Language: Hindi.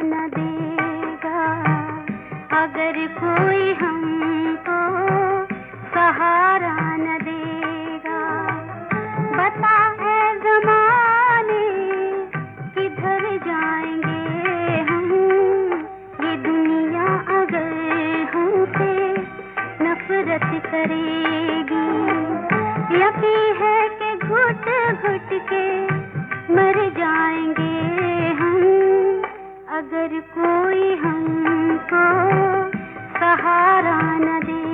न देगा, अगर कोई हमको सहारा न देगा। बता है ज़माने किधर जाएंगे हम, ये दुनिया अगर हमसे नफरत करेगी। यकीन है कि घुट घुट के मर जाएंगे हम, अगर कोई हमको सहारा न दे।